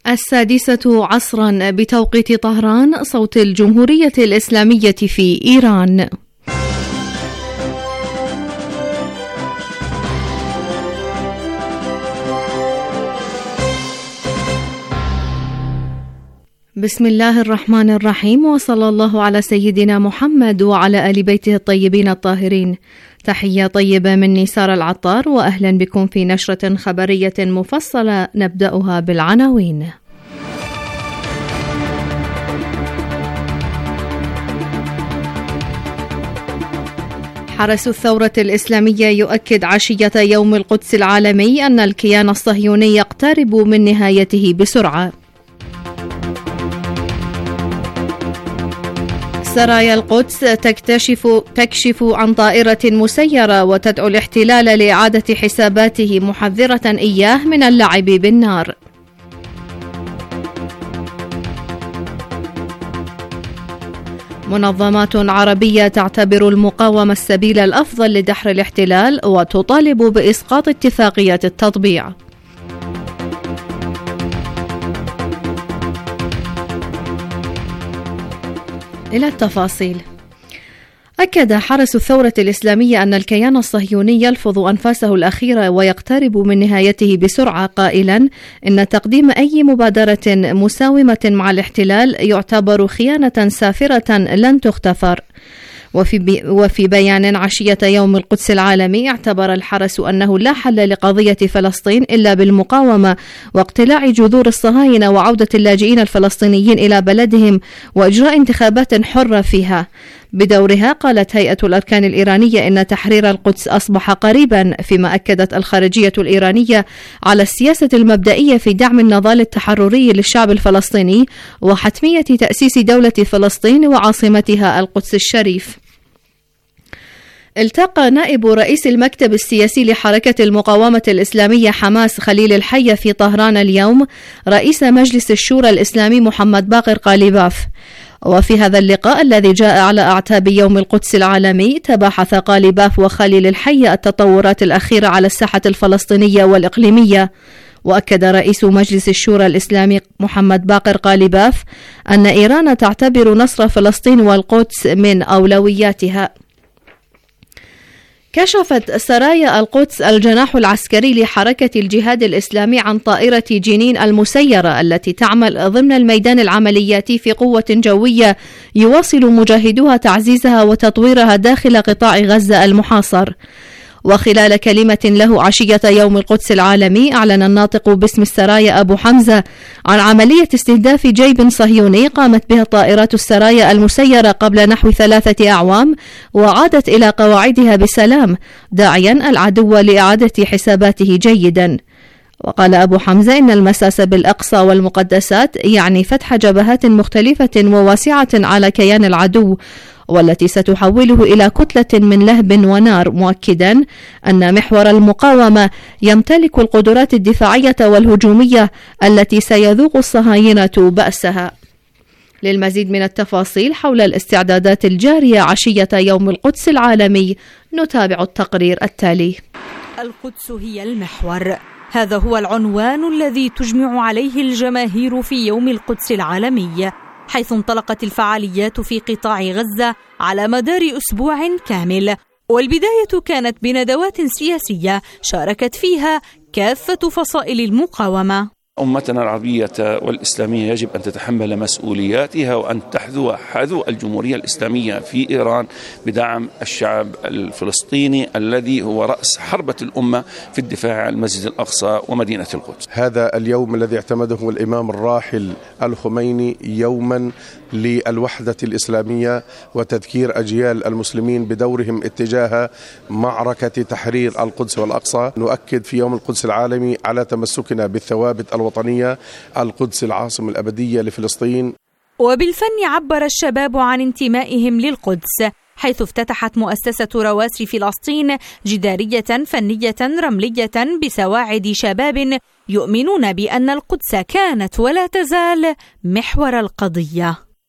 السادسة عصرا بتوقيت طهران، صوت الجمهورية الإسلامية في إيران. بسم الله الرحمن الرحيم، وصلى الله على سيدنا محمد وعلى آل بيته الطيبين الطاهرين. تحية طيبة مني سارة العطار، وأهلا بكم في نشرة خبرية مفصلة نبدأها بالعناوين. حرس الثورة الإسلامية يؤكد عشية يوم القدس العالمي أن الكيان الصهيوني يقترب من نهايته بسرعة. سرايا القدس تكشف عن طائرة مسيرة وتدعو الاحتلال لإعادة حساباته، محذرة إياه من اللعب بالنار. منظمات عربية تعتبر المقاومة السبيل الأفضل لدحر الاحتلال وتطالب بإسقاط اتفاقية التطبيع. إلى التفاصيل. أكد حرس الثورة الإسلامية أن الكيان الصهيوني يلفظ أنفاسه الأخيرة ويقترب من نهايته بسرعة، قائلا إن تقديم أي مبادرة مساومة مع الاحتلال يعتبر خيانة سافرة لن تغتفر. وفي بيان عشية يوم القدس العالمي، اعتبر الحرس أنه لا حل لقضية فلسطين إلا بالمقاومة واقتلاع جذور الصهاينة وعودة اللاجئين الفلسطينيين إلى بلدهم وإجراء انتخابات حرة فيها. بدورها قالت هيئة الأركان الإيرانية إن تحرير القدس أصبح قريبا، فيما أكدت الخارجية الإيرانية على السياسة المبدئية في دعم النضال التحرري للشعب الفلسطيني وحتمية تأسيس دولة فلسطين وعاصمتها القدس الشريف. التقى نائب رئيس المكتب السياسي لحركة المقاومة الإسلامية حماس خليل الحية في طهران اليوم رئيس مجلس الشورى الإسلامي محمد باقر قاليباف. وفي هذا اللقاء الذي جاء على أعتاب يوم القدس العالمي، تباحث قاليباف وخليل الحية التطورات الأخيرة على الساحة الفلسطينية والإقليمية. وأكد رئيس مجلس الشورى الإسلامي محمد باقر قاليباف أن إيران تعتبر نصر فلسطين والقدس من أولوياتها. كشفت سرايا القدس الجناح العسكري لحركة الجهاد الإسلامي عن طائرة جنين المسيرة التي تعمل ضمن الميدان العملياتي في قوة جوية يواصل مجاهدوها تعزيزها وتطويرها داخل قطاع غزة المحاصر. وخلال كلمة له عشية يوم القدس العالمي، أعلن الناطق باسم السرايا أبو حمزة عن عملية استهداف جيب صهيوني قامت بها طائرات السرايا المسيرة قبل نحو 3 أعوام وعادت إلى قواعدها بسلام، داعيا العدو لإعادة حساباته جيدا. وقال أبو حمزة إن المساس بالأقصى والمقدسات يعني فتح جبهات مختلفة وواسعة على كيان العدو، والتي ستحوله إلى كتلة من لهب ونار، مؤكدا أن محور المقاومة يمتلك القدرات الدفاعية والهجومية التي سيذوق الصهاينة بأسها. للمزيد من التفاصيل حول الاستعدادات الجارية عشية يوم القدس العالمي نتابع التقرير التالي. القدس هي المحور، هذا هو العنوان الذي تجمع عليه الجماهير في يوم القدس العالمي، حيث انطلقت الفعاليات في قطاع غزة على مدار أسبوع كامل. والبداية كانت بندوات سياسية شاركت فيها كافة فصائل المقاومة. أمتنا العربية والإسلامية يجب أن تتحمل مسؤولياتها وأن تحذو حذو الجمهورية الإسلامية في إيران بدعم الشعب الفلسطيني الذي هو رأس حربة الأمة في الدفاع عن المسجد الأقصى ومدينة القدس. هذا اليوم الذي اعتمده الإمام الراحل الخميني يوما للوحدة الإسلامية وتذكير أجيال المسلمين بدورهم اتجاه معركة تحرير القدس والأقصى. نؤكد في يوم القدس العالمي على تمسكنا بالثوابت الوطنية، القدس العاصمة الأبدية لفلسطين. وبالفن عبر الشباب عن انتمائهم للقدس، حيث افتتحت مؤسسة رواسي فلسطين جدارية فنية رملية بسواعد شباب يؤمنون بأن القدس كانت ولا تزال محور القضية.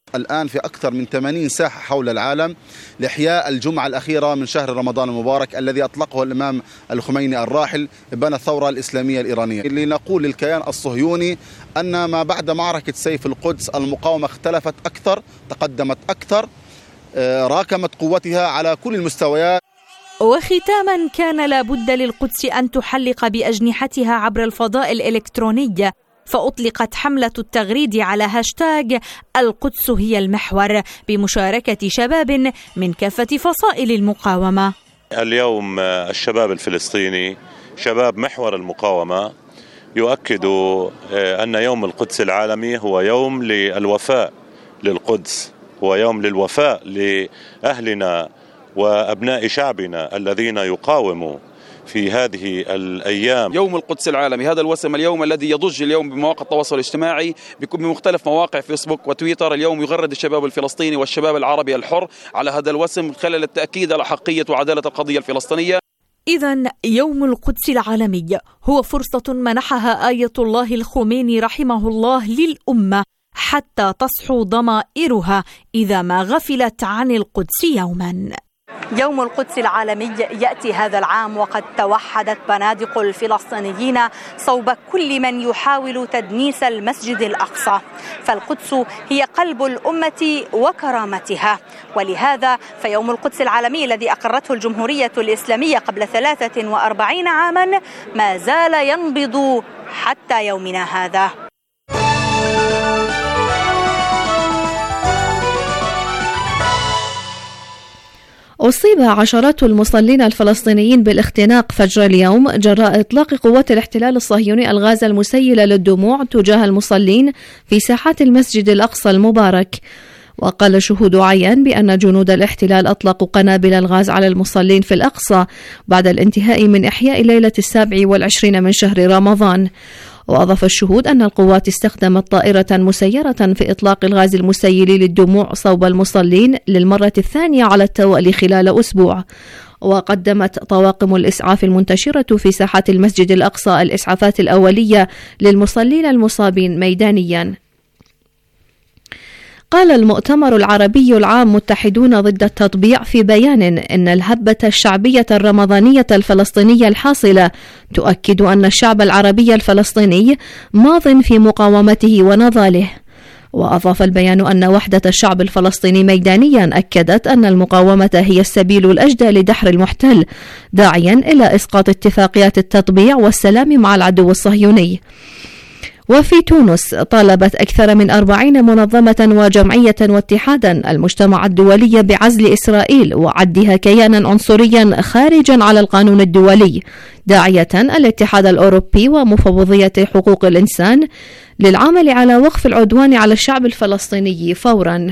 الآن في أكثر من 80 ساحة حول العالم لإحياء الجمعة الأخيرة من شهر رمضان المبارك الذي أطلقه الإمام الخميني الراحل إبان الثورة الإسلامية الإيرانية. اللي نقول للكيان الصهيوني أن ما بعد معركة سيف القدس المقاومة اختلفت أكثر، تقدمت أكثر، راكمت قوتها على كل المستويات. وختاما، كان لابد للقدس أن تحلق بأجنحتها عبر الفضاء الإلكتروني، فأطلقت حملة التغريد على هاشتاج القدس هي المحور بمشاركة شباب من كافة فصائل المقاومة. اليوم الشباب الفلسطيني شباب محور المقاومة يؤكد أن يوم القدس العالمي هو يوم للوفاء للقدس، هو يوم للوفاء لأهلنا وأبناء شعبنا الذين يقاوموا في هذه الأيام. يوم القدس العالمي، هذا الوسم اليوم الذي يضج اليوم بمواقع التواصل الاجتماعي بمختلف مواقع فيسبوك وتويتر. اليوم يغرد الشباب الفلسطيني والشباب العربي الحر على هذا الوسم خلال التأكيد على حقية وعدالة القضية الفلسطينية. إذن يوم القدس العالمي هو فرصة منحها آية الله الخميني رحمه الله للأمة حتى تصحو ضمائرها إذا ما غفلت عن القدس يوما. يوم القدس العالمي يأتي هذا العام وقد توحدت بنادق الفلسطينيين صوب كل من يحاول تدنيس المسجد الأقصى، فالقدس هي قلب الأمة وكرامتها، ولهذا فيوم القدس العالمي الذي أقرته الجمهورية الإسلامية قبل 43 عاما ما زال ينبض حتى يومنا هذا. أصيب عشرات المصلين الفلسطينيين بالاختناق فجر اليوم جراء إطلاق قوات الاحتلال الصهيوني الغاز المسيل للدموع تجاه المصلين في ساحات المسجد الأقصى المبارك. وقال شهود عيان بأن جنود الاحتلال أطلقوا قنابل الغاز على المصلين في الأقصى بعد الانتهاء من إحياء ليلة 27 من شهر رمضان. وأضاف الشهود أن القوات استخدمت طائرة مسيرة في إطلاق الغاز المسيل للدموع صوب المصلين للمرة الثانية على التوالي خلال أسبوع. وقدمت طواقم الإسعاف المنتشرة في ساحات المسجد الأقصى الإسعافات الأولية للمصلين المصابين ميدانيا. قال المؤتمر العربي العام متحدون ضد التطبيع في بيان إن الهبة الشعبية الرمضانية الفلسطينية الحاصلة تؤكد أن الشعب العربي الفلسطيني ماض في مقاومته ونضاله. وأضاف البيان أن وحدة الشعب الفلسطيني ميدانيا أكدت أن المقاومة هي السبيل الأجدى لدحر المحتل، داعيا إلى إسقاط اتفاقيات التطبيع والسلام مع العدو الصهيوني. وفي تونس طالبت أكثر من 40 منظمة وجمعية واتحادا المجتمع الدولي بعزل إسرائيل وعدها كيانا عنصريا خارجا على القانون الدولي، داعية الاتحاد الأوروبي ومفوضية حقوق الإنسان للعمل على وقف العدوان على الشعب الفلسطيني فورا.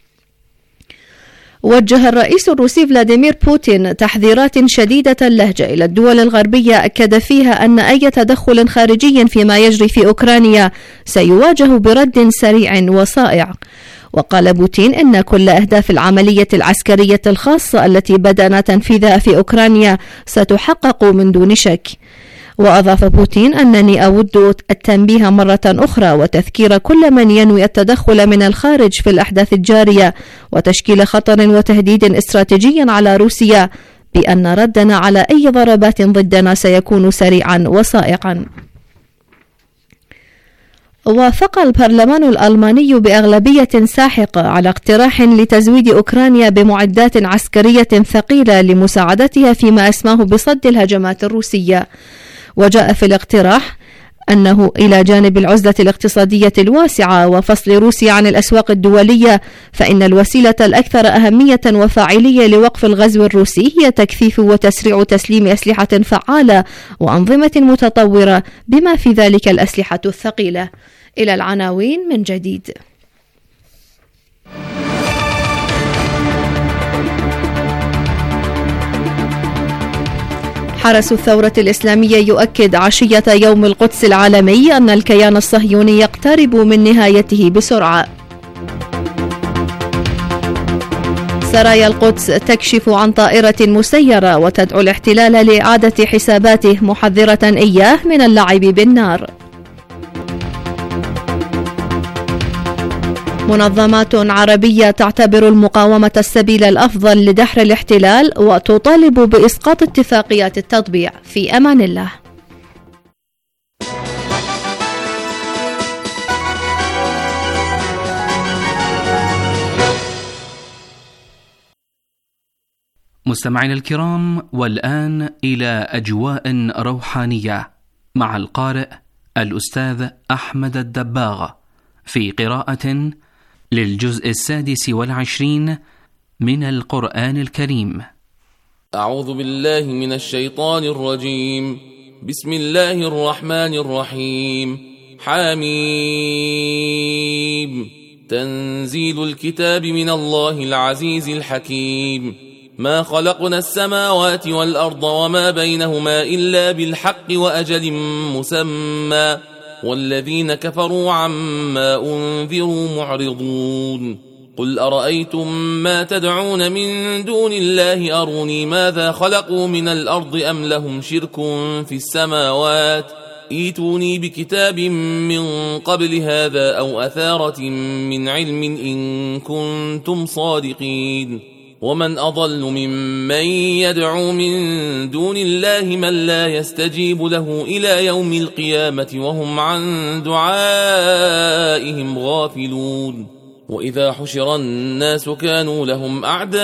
وجه الرئيس الروسي فلاديمير بوتين تحذيرات شديدة اللهجة إلى الدول الغربية أكد فيها أن أي تدخل خارجي فيما يجري في أوكرانيا سيواجه برد سريع وصائع. وقال بوتين إن كل أهداف العملية العسكرية الخاصة التي بدأنا تنفيذها في أوكرانيا ستحقق من دون شك. وأضاف بوتين أنني أود التنبيه مرة أخرى وتذكير كل من ينوي التدخل من الخارج في الأحداث الجارية وتشكيل خطر وتهديد استراتيجي على روسيا بأن ردنا على أي ضربات ضدنا سيكون سريعا وصائقا. وافق البرلمان الألماني بأغلبية ساحقة على اقتراح لتزويد أوكرانيا بمعدات عسكرية ثقيلة لمساعدتها فيما أسماه بصد الهجمات الروسية. وجاء في الاقتراح أنه إلى جانب العزلة الاقتصادية الواسعة وفصل روسيا عن الأسواق الدولية، فإن الوسيلة الأكثر أهمية وفاعلية لوقف الغزو الروسي هي تكثيف وتسريع تسليم أسلحة فعالة وأنظمة متطورة بما في ذلك الأسلحة الثقيلة. إلى العناوين من جديد. حرس الثورة الإسلامية يؤكد عشية يوم القدس العالمي أن الكيان الصهيوني يقترب من نهايته بسرعة. سرايا القدس تكشف عن طائرة مسيرة وتدعو الاحتلال لإعادة حساباته محذرة إياه من اللعب بالنار. منظمات عربية تعتبر المقاومة السبيل الأفضل لدحر الاحتلال وتطالب بإسقاط اتفاقيات التطبيع. في أمان الله. مستمعينا الكرام، والآن إلى أجواء روحانية مع القارئ الأستاذ أحمد الدباغ في قراءة للجزء 26 من القرآن الكريم. أعوذ بالله من الشيطان الرجيم. بسم الله الرحمن الرحيم. حميم. تنزيل الكتاب من الله العزيز الحكيم. ما خلقنا السماوات والأرض وما بينهما إلا بالحق وأجل مسمى والذين كفروا عما أنذروا معرضون. قل أرأيتم ما تدعون من دون الله أروني ماذا خلقوا من الأرض أم لهم شرك في السماوات ائتوني بكتاب من قبل هذا أو أثارة من علم إن كنتم صادقين. ومن أضل ممن يدعو من دون الله من لا يستجيب له إلى يوم القيامة وهم عن دعائهم غافلون. وإذا حشر الناس كانوا لهم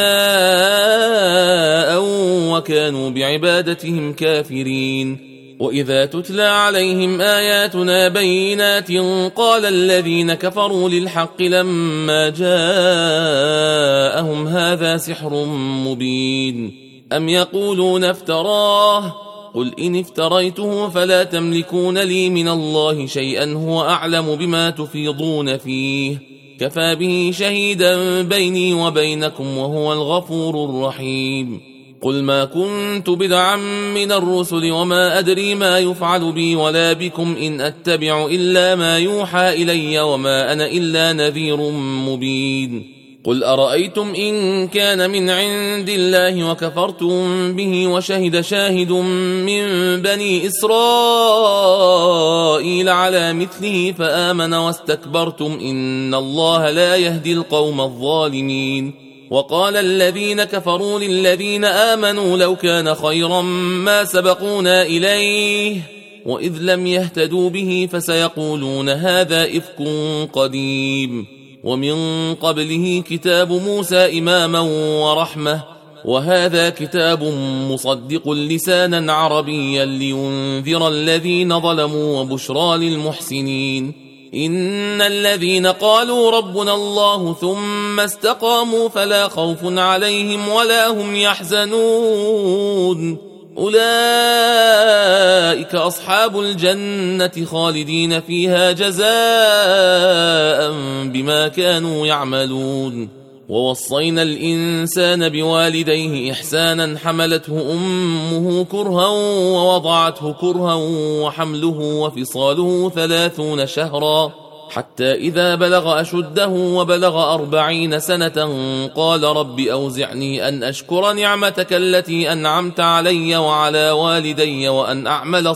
أعداء وكانوا بعبادتهم كافرين. وإذا تتلى عليهم آياتنا بينات قال الذين كفروا للحق لما جاءهم هذا سحر مبين. أم يقولون افتراه قل إن افتريته فلا تملكون لي من الله شيئا هو أعلم بما تفيضون فيه كفى به شهيدا بيني وبينكم وهو الغفور الرحيم. قل ما كنت بدعا من الرسل وما أدري ما يفعل بي ولا بكم إن أتبع إلا ما يوحى إلي وما أنا إلا نذير مبين. قل أرأيتم إن كان من عند الله وكفرتم به وشهد شاهد من بني إسرائيل على مثله فآمن واستكبرتم إن الله لا يهدي القوم الظالمين. وقال الذين كفروا للذين آمنوا لو كان خيرا ما سبقونا إليه وإذ لم يهتدوا به فسيقولون هذا إفك قديم. ومن قبله كتاب موسى إماما ورحمة وهذا كتاب مصدق لسانا عربيا لينذر الذين ظلموا وبشرى للمحسنين. إن الذين قالوا ربنا الله ثم استقاموا فلا خوف عليهم ولا هم يحزنون أولئك أصحاب الجنة خالدين فيها جزاء بما كانوا يعملون. ووصينا الإنسان بوالديه إحسانا حملته أمه كرها ووضعته كرها وحمله وفصاله 30 شهرا حتى إذا بلغ أشده وبلغ 40 سنة قال رب أوزعني أن أشكر نعمتك التي أنعمت علي وعلى والدي وأن أعمل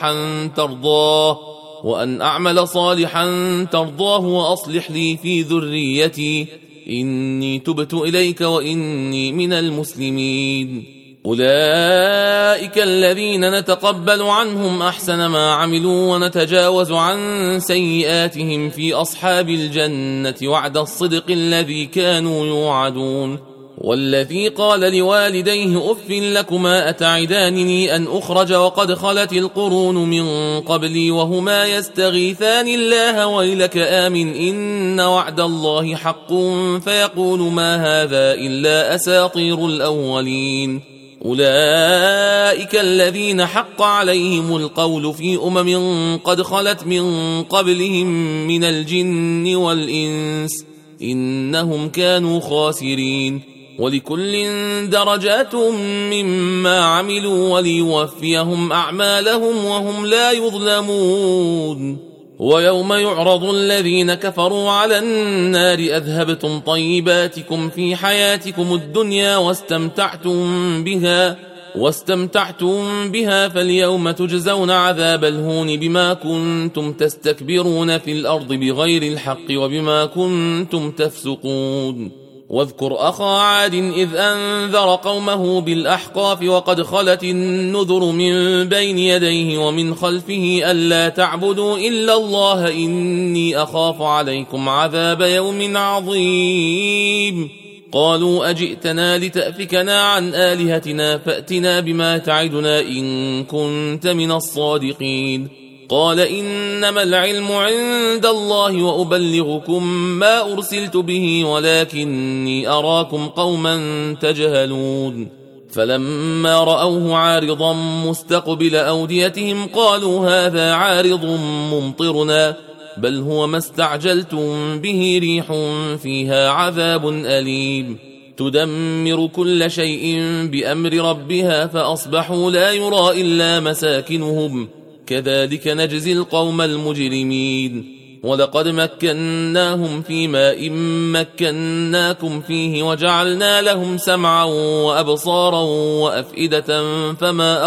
صالحا ترضاه وأصلح لي في ذريتي إني تبت إليك وإني من المسلمين. أولئك الذين نتقبل عنهم أحسن ما عملوا ونتجاوز عن سيئاتهم في أصحاب الجنة وعد الصدق الذي كانوا يوعدون. والذي قال لوالديه أف لكما أتعدانني أن أخرج وقد خلت القرون من قبلي وهما يستغيثان الله ويلك آمن إن وعد الله حق فيقول ما هذا إلا أساطير الأولين. أولئك الذين حق عليهم القول في قد خلت من قبلهم من الجن والإنس إنهم كانوا خاسرين. ولكل درجات مما عملوا وليوفيهم أعمالهم وهم لا يظلمون. ويوم يعرض الذين كفروا على النار أذهبتم طيباتكم في حياتكم الدنيا واستمتعتم بها واستمتعتم بها فاليوم تجزون عذاب الهون بما كنتم تستكبرون في الأرض بغير الحق وبما كنتم تفسقون واذكر أخا عاد إذ أنذر قومه بالأحقاف وقد خلت النذر من بين يديه ومن خلفه ألا تعبدوا إلا الله إني أخاف عليكم عذاب يوم عظيم قالوا أجئتنا لتأفكنا عن آلهتنا فأتنا بما تعدنا إن كنت من الصادقين قال إنما العلم عند الله وأبلغكم ما أرسلت به ولكني أراكم قوما تجهلون فلما رأوه عارضا مستقبل أوديتهم قالوا هذا عارض ممطرنا بل هو ما استعجلتم به ريح فيها عذاب أليم تدمر كل شيء بأمر ربها فأصبحوا لا يرى إلا مساكنهم كذلك نجزي القوم المجرمين ولقد مكناهم في ماء مكناكم فيه وجعلنا لهم سمعا وأبصارا وأفئدة فما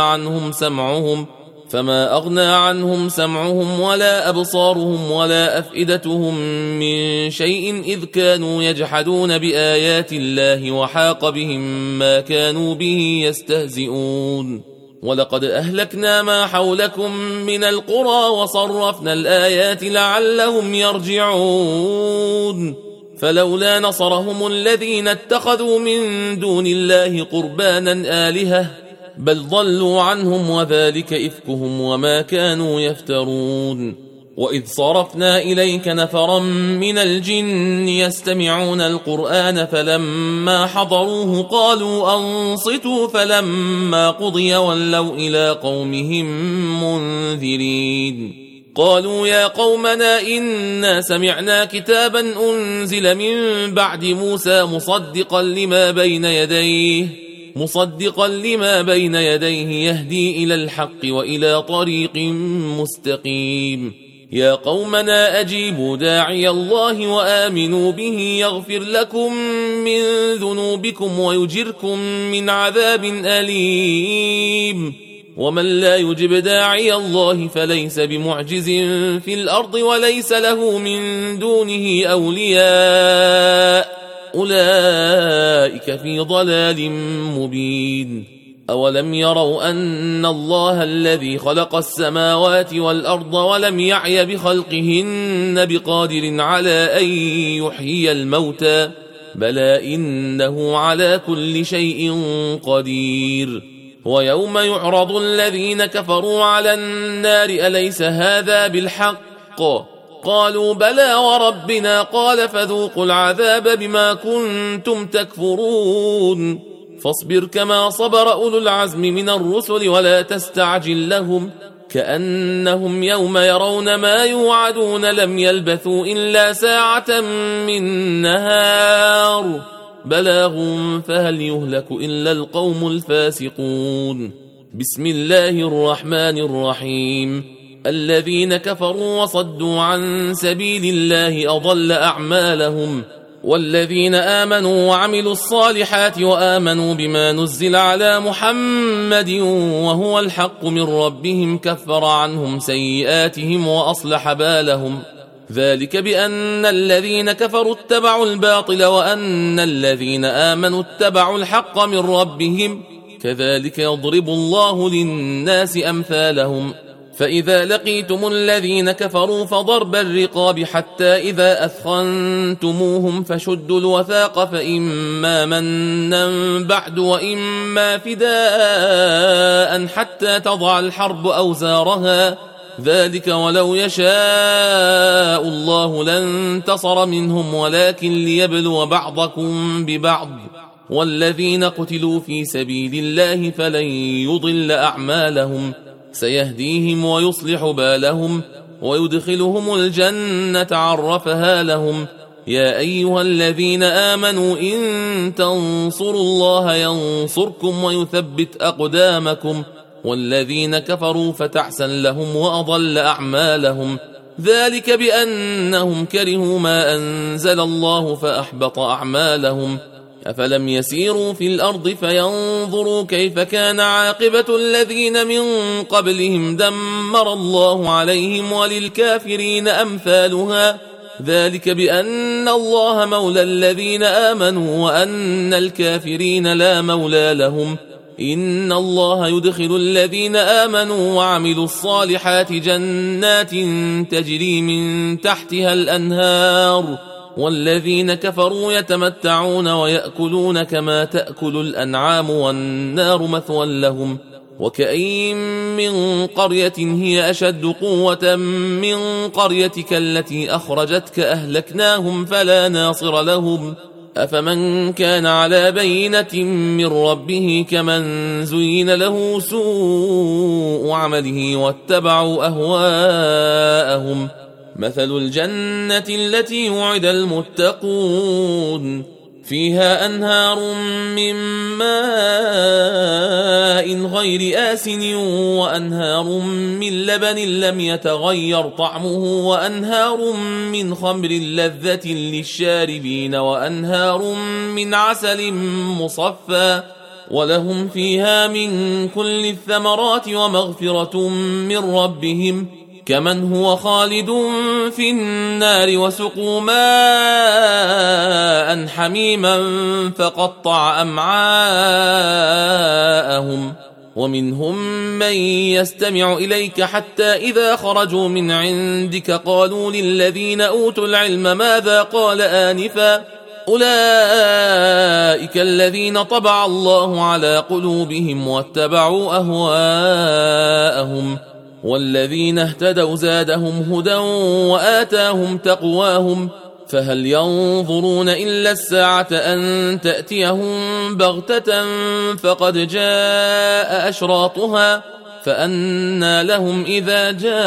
أغنى عنهم سمعهم ولا أبصارهم ولا أفئدتهم من شيء إذ كانوا يجحدون بآيات الله وحاق بهم ما كانوا به يستهزئون ولقد أهلكنا ما حولكم من القرى وصرفنا الآيات لعلهم يرجعون فلولا نصرهم الذين اتخذوا من دون الله قربانا آلهة بل ضلوا عنهم وذلك إفكهم وما كانوا يفترون وإذ صرفنا إليك نفرا من الجن يستمعون القرآن فلما حضروه قالوا أنصتوا فلما قضي ولوا إلى قومهم منذرين قالوا يا قومنا إنا سمعنا كتابا أنزل من بعد موسى مصدقا لما بين يديه يهدي إلى الحق وإلى طريق مستقيم يا قومنا أجيبوا داعي الله وآمنوا به يغفر لكم من ذنوبكم ويجركم من عذاب أليم ومن لا يجب داعي الله فليس بمعجز في الأرض وليس له من دونه أولياء أولئك في ضلال مبين أولم يروا أن الله الذي خلق السماوات والأرض ولم يعي بخلقهن بقادر على أن يحيي الموتى بلى إنه على كل شيء قدير ويوم يعرض الذين كفروا على النار أليس هذا بالحق قالوا بلى وربنا قال فذوقوا العذاب بما كنتم تكفرون فاصبر كما صبر أولو العزم من الرسل ولا تستعجل لهم كأنهم يوم يرون ما يوعدون لم يلبثوا إلا ساعة من نهار بلاغ فهل يهلك إلا القوم الفاسقون بسم الله الرحمن الرحيم الذين كفروا وصدوا عن سبيل الله أضل أعمالهم والذين آمنوا وعملوا الصالحات وآمنوا بما نزل على محمد وهو الحق من ربهم كفر عنهم سيئاتهم وأصلح بالهم ذلك بأن الذين كفروا اتبعوا الباطل وأن الذين آمنوا اتبعوا الحق من ربهم كذلك يضرب الله للناس أمثالهم فإذا لقيتم الذين كفروا فضرب الرقاب حتى إذا أثخنتموهم فشدوا الوثاق فإما منا بعد وإما فداء حتى تضع الحرب أوزارها ذلك ولو يشاء الله لانتصر منهم ولكن ليبلو بعضكم ببعض والذين قتلوا في سبيل الله فلن يضل أعمالهم سيهديهم ويصلح بالهم ويدخلهم الجنة عرفها لهم يا أيها الذين آمنوا إن تنصروا الله ينصركم ويثبت أقدامكم والذين كفروا فتعسا لهم وأضل أعمالهم ذلك بأنهم كرهوا ما أنزل الله فأحبط أعمالهم أفلم يسيروا في الأرض فينظروا كيف كان عاقبة الذين من قبلهم دمر الله عليهم وللكافرين أمثالها ذلك بأن الله مولى الذين آمنوا وأن الكافرين لا مولى لهم إن الله يدخل الذين آمنوا وعملوا الصالحات جنات تجري من تحتها الأنهار والذين كفروا يتمتعون ويأكلون كما تأكل الأنعام والنار مثوى لهم وكأين من قرية هي أشد قوة من قريتك التي أخرجتك أهلكناهم فلا ناصر لهم أفمن كان على بينة من ربه كمن زين له سوء عمله واتبعوا أهواءهم مثل الجنة التي وعد المتقون فيها أنهار من ماء غير آسن وأنهار من لبن لم يتغير طعمه وأنهار من خمر لذة للشاربين وأنهار من عسل مصفى ولهم فيها من كل الثمرات ومغفرة من ربهم كمن هو خالد في النار وسقوا ماء حميما فقطع أمعاءهم ومنهم من يستمع إليك حتى إذا خرجوا من عندك قالوا للذين أوتوا العلم ماذا قال آنفا أولئك الذين طبع الله على قلوبهم واتبعوا أهواءهم والذين اهتدوا زادهم هدى وآتاهم تقواهم فهل ينظرون إلا الساعة أن تأتيهم بغتة فقد جاء أشراطها فأنى لهم إذا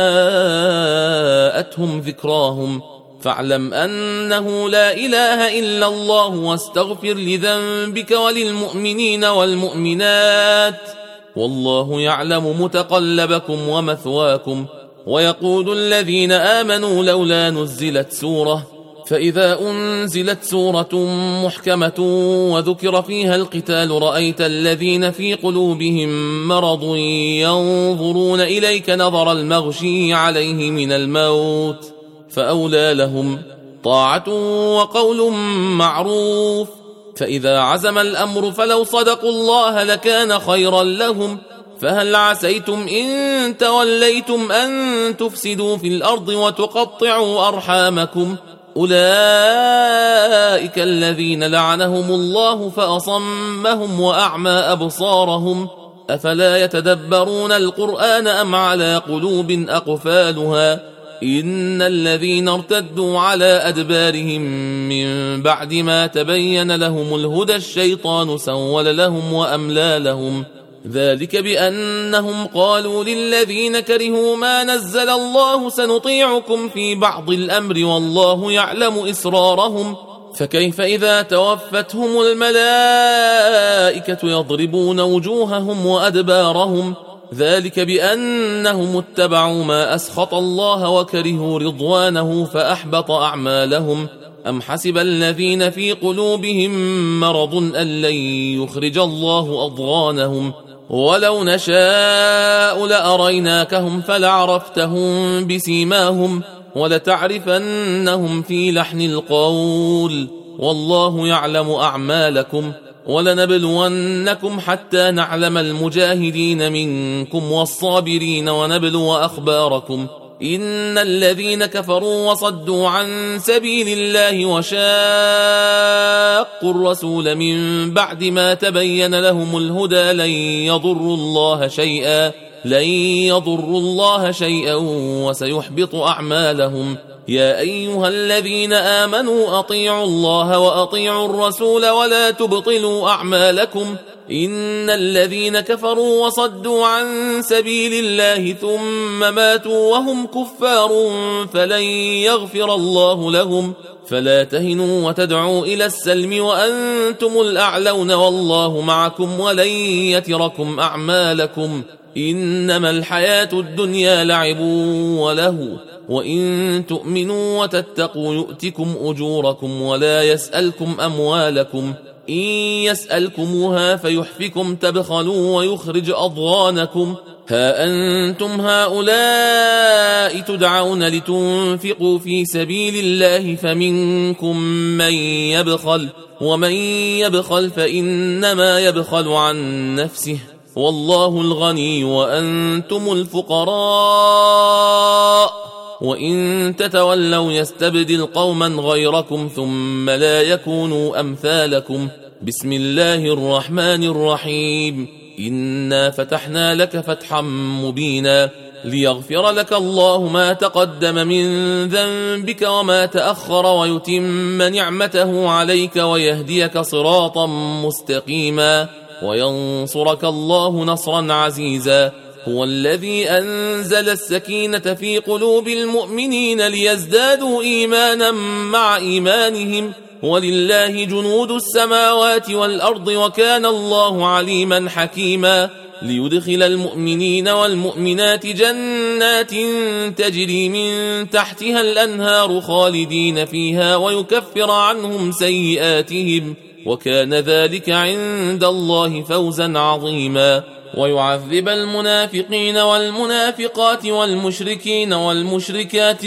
جاءتهم ذكراهم فاعلم أنه لا إله إلا الله واستغفر لذنبك وللمؤمنين والمؤمنات والله يعلم متقلبكم ومثواكم ويقول الذين آمنوا لولا نزلت سورة فإذا أنزلت سورة محكمة وذكر فيها القتال رأيت الذين في قلوبهم مرض ينظرون إليك نظر المغشي عليه من الموت فأولى لهم طاعة وقول معروف فإذا عزم الأمر فلو صدقوا الله لكان خيرا لهم فهل عسيتم إن توليتم أن تفسدوا في الأرض وتقطعوا أرحامكم أولئك الذين لعنهم الله فأصمهم وأعمى أبصارهم أفلا يتدبرون القرآن أم على قلوب أقفالها إن الذين ارتدوا على أدبارهم من بعد ما تبين لهم الهدى الشيطان سول لهم وأملى لهم ذلك بأنهم قالوا للذين كرهوا ما نزل الله سنطيعكم في بعض الأمر والله يعلم إسرارهم فكيف إذا توفتهم الملائكة يضربون وجوههم وأدبارهم ذلك بأنهم اتبعوا ما أسخط الله وكرهوا رضوانه فأحبط أعمالهم أم حسب الذين في قلوبهم مرض أن لن يخرج الله أضغانهم ولو نشاء لأريناكهم فلعرفتهم بسيماهم ولتعرفنهم في لحن القول والله يعلم أعمالكم ولنبلونكم حتى نعلم المجاهدين منكم والصابرين ونبلو أخباركم إن الذين كفروا وصدوا عن سبيل الله وشاقوا الرسول من بعد ما تبين لهم الهدى لن يضروا الله شيئا وسيحبط أعمالهم يا أيها الذين آمنوا أطيعوا الله وأطيعوا الرسول ولا تبطلوا أعمالكم إن الذين كفروا وصدوا عن سبيل الله ثم ماتوا وهم كفار فلن يغفر الله لهم فلا تهنوا وتدعوا إلى السلم وأنتم الأعلون والله معكم ولن يتركم أعمالكم إنما الحياة الدنيا لعب وله وإن تؤمنوا وتتقوا يؤتكم أجوركم ولا يسألكم أموالكم إن يسألكموها فيحفكم تبخلوا ويخرج أضغانكم ها أنتم هؤلاء تدعون لتنفقوا في سبيل الله فمنكم من يبخل ومن يبخل فإنما يبخل عن نفسه والله الغني وأنتم الفقراء وإن تتولوا يستبدل قوما غيركم ثم لا يكونوا أمثالكم. بسم الله الرحمن الرحيم. إنا فتحنا لك فتحا مبينا ليغفر لك الله ما تقدم من ذنبك وما تأخر ويتم نعمته عليك ويهديك صراطا مستقيما وينصرك الله نصرا عزيزا. هو الذي أنزل السكينة في قلوب المؤمنين ليزدادوا إيمانا مع إيمانهم ولله جنود السماوات والأرض وكان الله عليما حكيما. ليدخل المؤمنين والمؤمنات جنات تجري من تحتها الأنهار خالدين فيها ويكفر عنهم سيئاتهم وكان ذلك عند الله فوزا عظيما. ويعذب المنافقين والمنافقات والمشركين والمشركات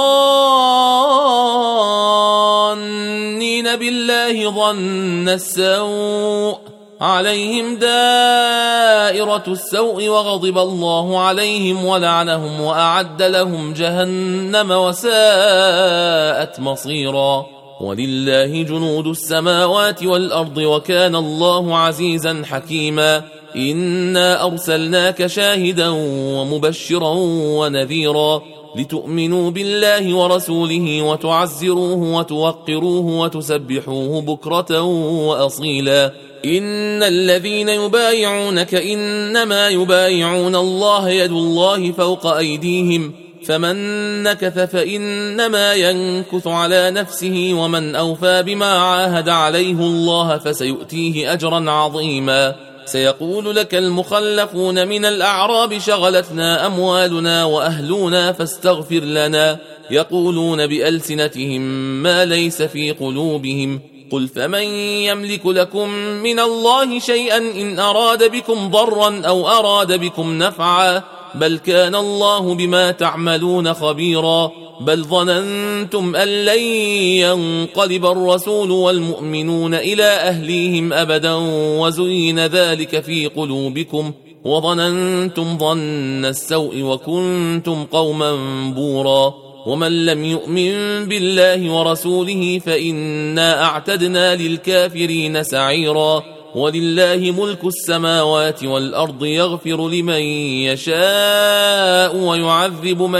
الظانين بالله ظن السوء عليهم دائرة السوء وغضب الله عليهم ولعنهم وأعد لهم جهنم وساءت مصيرا. ولله جنود السماوات والأرض وكان الله عزيزا حكيما. إنا أرسلناك شاهدا ومبشرا ونذيرا لتؤمنوا بالله ورسوله وتعزروه وتوقروه وتسبحوه بكرة وأصيلا. إن الذين يبايعونك إنما يبايعون الله يد الله فوق أيديهم فمن نكث فإنما ينكث على نفسه ومن أوفى بما عاهد عليه الله فسيؤتيه أجرا عظيما. سيقول لك المخلفون من الأعراب شغلتنا أموالنا وأهلنا فاستغفر لنا يقولون بألسنتهم ما ليس في قلوبهم قل فمن يملك لكم من الله شيئا إن أراد بكم ضرا أو أراد بكم نفعا بل كان الله بما تعملون خبيرا. بل ظننتم أن لن ينقلب الرسول والمؤمنون إلى أهليهم أبدا وزين ذلك في قلوبكم وظننتم ظن السوء وكنتم قوما بورا. ومن لم يؤمن بالله ورسوله فإنا أعتدنا للكافرين سعيرا. ولله ملك السماوات والأرض يغفر لمن يشاء ويعذب من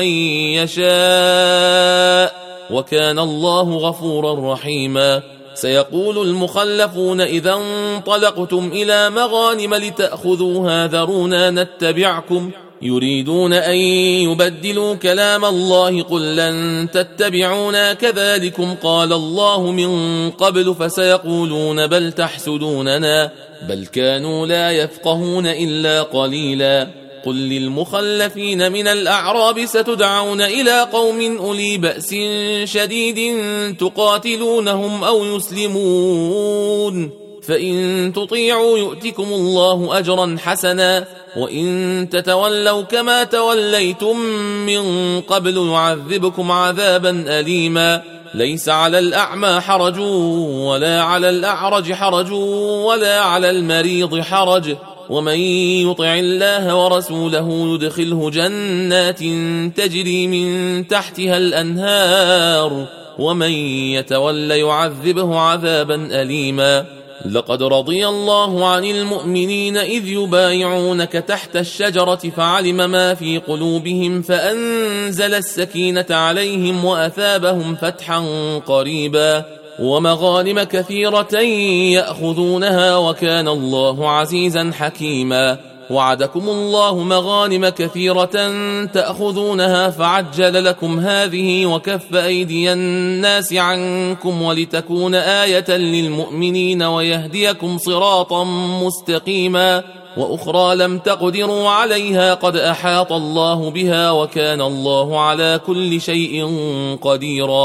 يشاء وكان الله غفورا رحيما. سيقول المخلفون إذا انطلقتم إلى مغانم لتأخذوها ذرونا نتبعكم يريدون أن يبدلوا كلام الله قل لن تتبعونا كذلكم قال الله من قبل فسيقولون بل تحسدوننا بل كانوا لا يفقهون إلا قليلا. قل للمخلفين من الأعراب ستدعون إلى قوم أولي بأس شديد تقاتلونهم أو يسلمون فإن تطيعوا يؤتكم الله أجرا حسنا وإن تتولوا كما توليتم من قبل يعذبكم عذابا أليما. ليس على الأعمى حرج ولا على الأعرج حرج ولا على المريض حرج ومن يطع الله ورسوله يدخله جنات تجري من تحتها الأنهار ومن يتول يعذبه عذابا أليما. لقد رضي الله عن المؤمنين إذ يبايعونك تحت الشجرة فعلم ما في قلوبهم فأنزل السكينة عليهم وأثابهم فتحا قريبا ومغانم كثيرة يأخذونها وكان الله عزيزا حكيما. وعدكم الله مغانم كثيرة تأخذونها فعجل لكم هذه وكف أيدي الناس عنكم ولتكون آية للمؤمنين ويهديكم صراطا مستقيما. وأخرى لم تقدروا عليها قد أحاط الله بها وكان الله على كل شيء قديرا.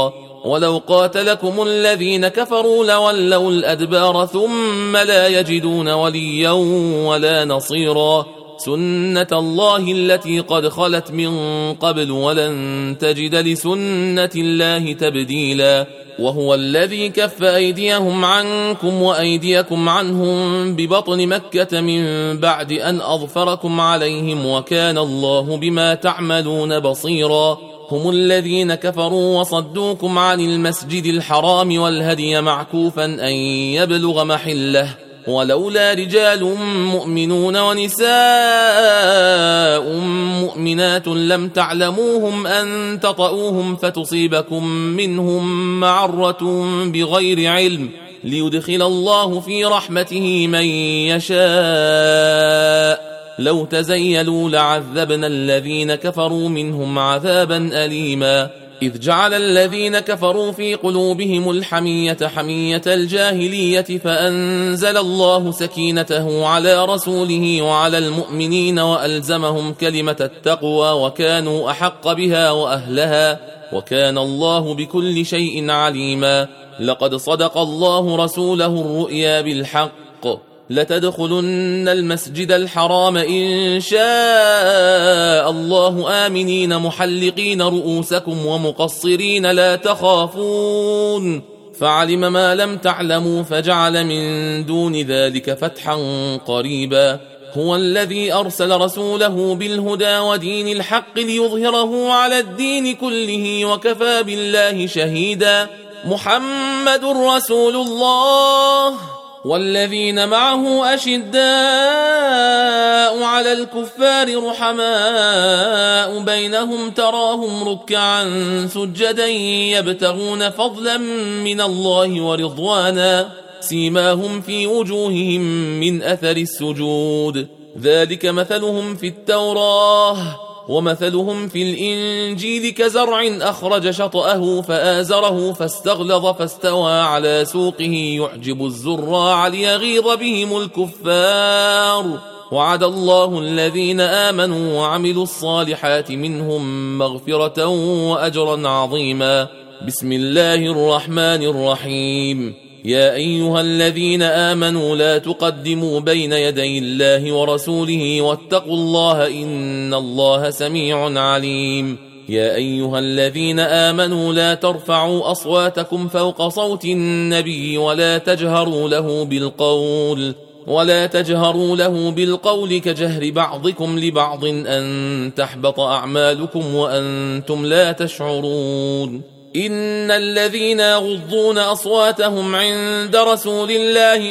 ولو قاتلكم الذين كفروا لولوا الأدبار ثم لا يجدون وليا ولا نصيرا سنة الله التي قد خلت من قبل ولن تجد لسنة الله تبديلا وهو الذي كف أيديهم عنكم وأيديكم عنهم ببطن مكة من بعد أن أظفركم عليهم وكان الله بما تعملون بصيرا هم الذين كفروا وصدوكم عن المسجد الحرام والهدي معكوفا أن يبلغ محله ولولا رجال مؤمنون ونساء مؤمنات لم تعلموهم أن تطؤوهم فتصيبكم منهم معرة بغير علم ليدخل الله في رحمته من يشاء لو تزيلوا لعذبنا الذين كفروا منهم عذابا أليما إذ جعل الذين كفروا في قلوبهم الحمية حمية الجاهلية فأنزل الله سكينته على رسوله وعلى المؤمنين وألزمهم كلمة التقوى وكانوا أحق بها وأهلها وكان الله بكل شيء عليما لقد صدق الله رسوله الرؤيا بالحق لتدخلن المسجد الحرام إن شاء الله آمنين محلقين رؤوسكم ومقصرين لا تخافون فعلم ما لم تعلموا فجعل من دون ذلك فتحا قريبا هو الذي أرسل رسوله بالهدى ودين الحق ليظهره على الدين كله وكفى بالله شهيدا محمد رسول الله والذين معه أشداء على الكفار رحماء بينهم تراهم ركعا سجدا يبتغون فضلا من الله ورضوانا سيماهم في وجوههم من أثر السجود ذلك مثلهم في التوراة ومثلهم في الإنجيل كزرع أخرج شطأه فآزره فاستغلظ فاستوى على سوقه يعجب الزراع ليغيظ بهم الكفار وعد الله الذين آمنوا وعملوا الصالحات منهم مغفرة وأجرا عظيما بسم الله الرحمن الرحيم يا أيها الذين آمنوا لا تقدموا بين يدي الله ورسوله واتقوا الله إن الله سميع عليم يا أيها الذين آمنوا لا ترفعوا أصواتكم فوق صوت النبي ولا تجهروا له بالقول كجهر بعضكم لبعض أن تحبط أعمالكم وأنتم لا تشعرون إن الذين يغضون أصواتهم عند رسول الله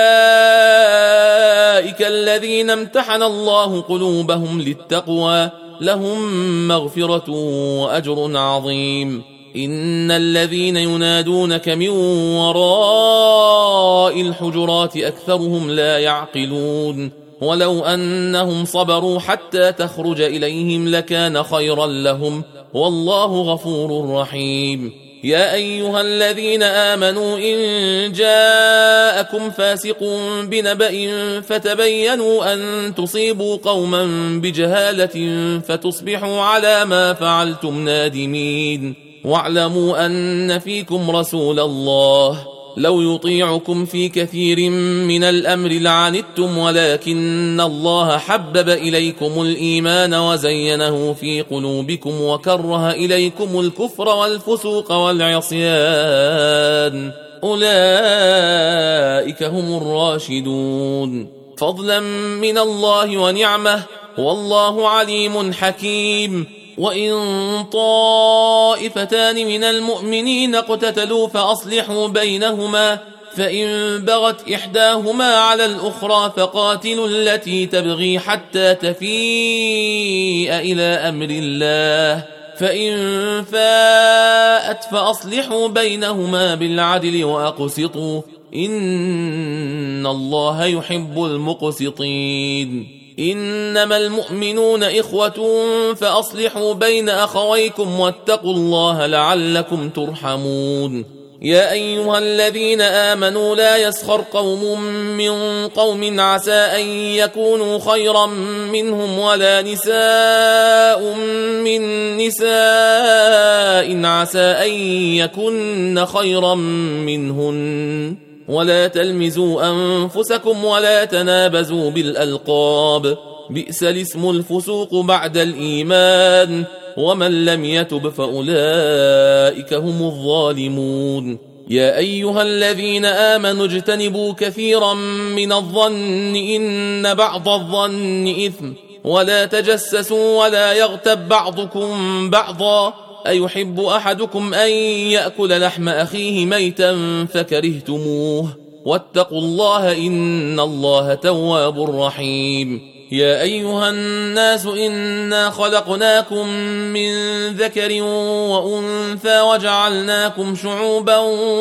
أولئك الذين امتحن الله قلوبهم للتقوى لهم مغفرة وأجر عظيم إن الذين ينادونك من وراء الحجرات أكثرهم لا يعقلون ولو أنهم صبروا حتى تخرج إليهم لكان خيرا لهم والله غفور رحيم يا أيها الذين آمنوا إن جاءكم فاسق بنبأ فتبينوا أن تصيبوا قوما بجهالة فتصبحوا على ما فعلتم نادمين واعلموا أن فيكم رسول الله لو يطيعكم في كثير من الأمر لعنتم ولكن الله حبب إليكم الإيمان وزينه في قلوبكم وكره إليكم الكفر والفسوق والعصيان أولئك هم الراشدون فضلا من الله ونعمه والله عليم حكيم وإن طائفتان من المؤمنين اقتتلوا فأصلحوا بينهما فإن بغت إحداهما على الأخرى فقاتلوا التي تبغي حتى تفيء إلى أمر الله فإن فاءت فأصلحوا بينهما بالعدل وأقسطوا إن الله يحب المقسطين إنما المؤمنون إخوة فأصلحوا بين أخويكم واتقوا الله لعلكم ترحمون يا أيها الذين آمنوا لا يسخر قوم من قوم عسى أن يكونوا خيرا منهم ولا نساء من نساء عسى أن يكن خيرا منهن ولا تلمزوا أنفسكم ولا تنابزوا بالألقاب بئس الاسم الفسوق بعد الإيمان ومن لم يتب فأولئك هم الظالمون يا أيها الذين آمنوا اجتنبوا كثيرا من الظن إن بعض الظن إثم ولا تجسسوا ولا يغتب بعضكم بعضا أيحب أحدكم أن يأكل لحم أخيه ميتا فكرهتموه واتقوا الله إن الله تواب رحيم يا أيها الناس إنا خلقناكم من ذكر وأنثى وجعلناكم شعوبا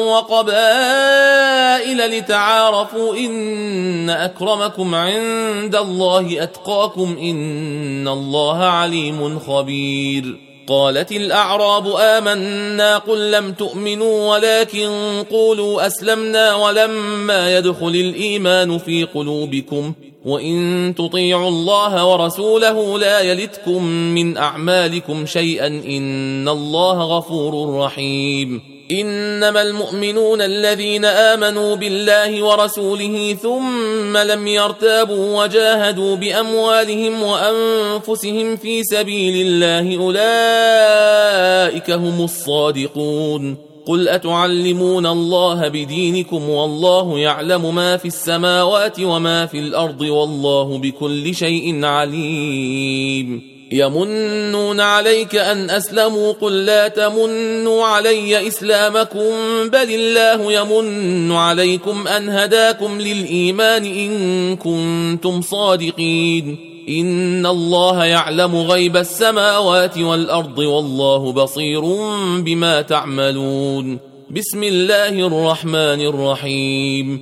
وقبائل لتعارفوا إن أكرمكم عند الله أتقاكم إن الله عليم خبير قالت الأعراب آمنا قل لم تؤمنوا ولكن قولوا أسلمنا ولما يدخل الإيمان في قلوبكم وإن تطيعوا الله ورسوله لا يلتكم من أعمالكم شيئا إن الله غفور رحيم إنما المؤمنون الذين آمنوا بالله ورسوله ثم لم يرتابوا وجاهدوا بأموالهم وأنفسهم في سبيل الله أولئك هم الصادقون قل أتعلمون الله بدينكم والله يعلم ما في السماوات وما في الأرض والله بكل شيء عليم يمنون عليك أن أسلموا قل لا تمنوا علي إسلامكم بل الله يمن عليكم أن هداكم للإيمان إن كنتم صادقين إن الله يعلم غيب السماوات والأرض والله بصير بما تعملون بسم الله الرحمن الرحيم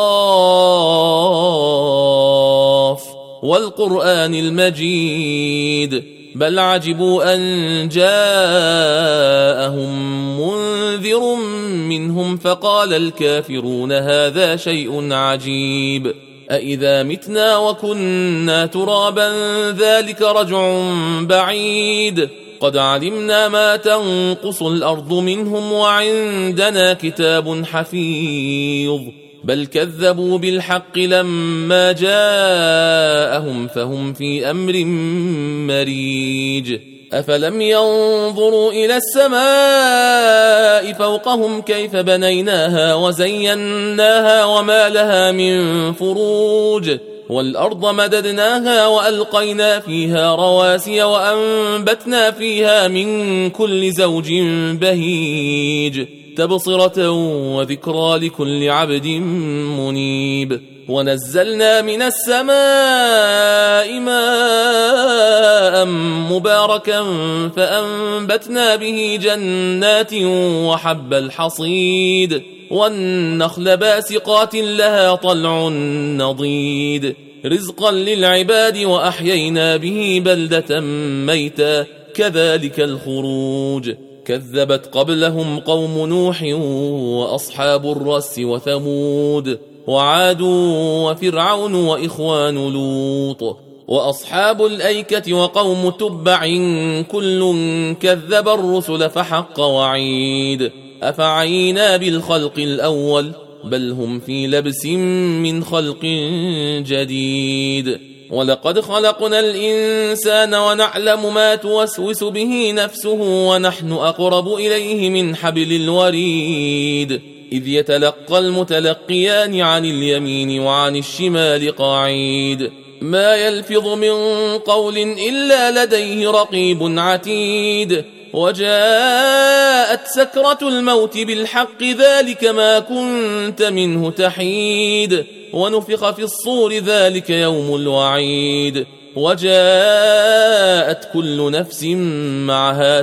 قاف والقرآن المجيد بل عجبوا أن جاءهم منذر منهم فقال الكافرون هذا شيء عجيب أإذا متنا وكنا ترابا ذلك رجع بعيد قد علمنا ما تنقص الأرض منهم وعندنا كتاب حفيظ بل كذبوا بالحق لما جاءهم فهم في أمر مريج أفلم ينظروا إلى السماء فوقهم كيف بنيناها وزيناها وما لها من فروج والأرض مددناها وألقينا فيها رواسي وأنبتنا فيها من كل زوج بهيج تبصرة وذكرى لكل عبد منيب ونزلنا من السماء ماء مباركا فأنبتنا به جنات وحب الحصيد والنخل باسقات لها طلع نضيد رزقا للعباد وأحيينا به بلدة ميتا كذلك الخروج كذبت قبلهم قوم نوح وأصحاب الرس وثمود وعاد وفرعون وإخوان لوط وأصحاب الأيكة وقوم تبع كل كذب الرسل فحق وعيد أفعينا بالخلق الأول بل هم في لبس من خلق جديد ولقد خلقنا الإنسان ونعلم ما توسوس به نفسه ونحن أقرب إليه من حبل الوريد إذ يتلقى المتلقيان عن اليمين وعن الشمال قعيد ما يلفظ من قول إلا لديه رقيب عتيد وجاءت سكرة الموت بالحق ذلك ما كنت منه تحيد ونفخ في الصور ذلك يوم الوعيد وجاءت كل نفس معها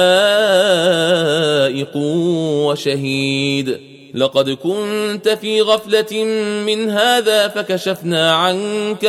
سائق وشهيد لقد كنت في غفلة من هذا فكشفنا عنك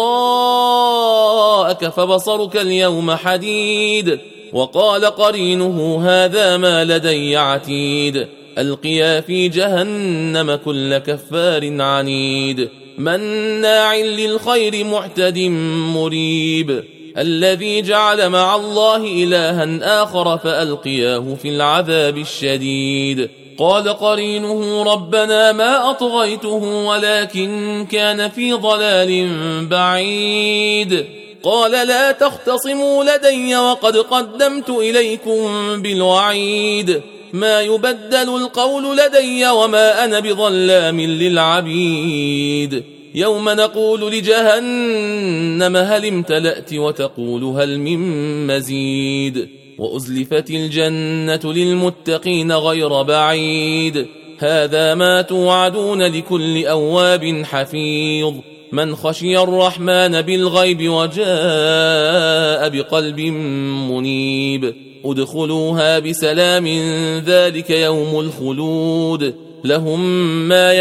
غطاءك فبصرك اليوم حديد وقال قرينه هذا ما لدي عتيد ألقيا في جهنم كل كفار عنيد مناع للخير معتد مريب الذي جعل مع الله إلها آخر فألقياه في العذاب الشديد قال قرينه ربنا ما أطغيته ولكن كان في ضلال بعيد قال لا تختصموا لدي وقد قدمت إليكم بالوعيد ما يبدل القول لدي وما أنا بظلام للعبيد يوم نقول لجهنم هل امتلأت وتقول هل من مزيد وأزلفت الجنة للمتقين غير بعيد هذا ما توعدون لكل أواب حفيظ من خشي الرحمن بالغيب وجاء بقلب منيب ادخلوها بسلام ذلك يوم الخلود لهم ما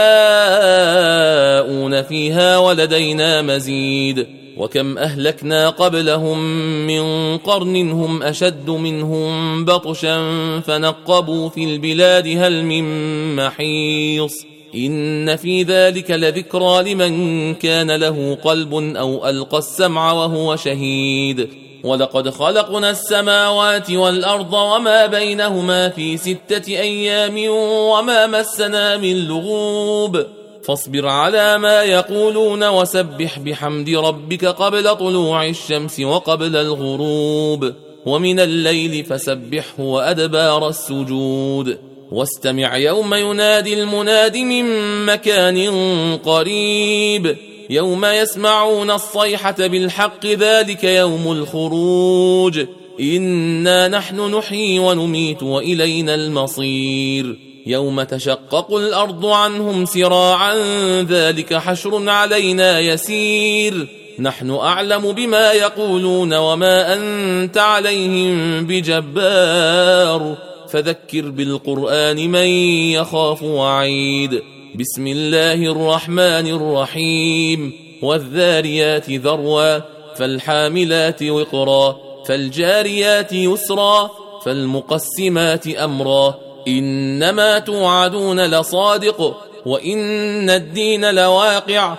يشاءون فيها ولدينا مزيد وكم أهلكنا قبلهم من قرن هم أشد منهم بطشا فنقبوا في البلاد هل من محيص إن في ذلك لذكرى لمن كان له قلب أو ألقى السمع وهو شهيد ولقد خلقنا السماوات والأرض وما بينهما في 6 أيام وما مسنا من لغوب فاصبر على ما يقولون وسبح بحمد ربك قبل طلوع الشمس وقبل الغروب ومن الليل فسبحه وأدبار السجود واستمع يوم ينادي المناد من مكان قريب يوم يسمعون الصيحة بالحق ذلك يوم الخروج إنا نحن نحيي ونميت وإلينا المصير يوم تشقق الأرض عنهم سراعا ذلك حشر علينا يسير نحن أعلم بما يقولون وما أنت عليهم بجبار فذكر بالقرآن من يخاف وعيد بسم الله الرحمن الرحيم والذاريات ذروا فالحاملات وقرا فالجاريات يسرا فالمقسمات أمرا إنما توعدون لصادق وإن الدين لواقع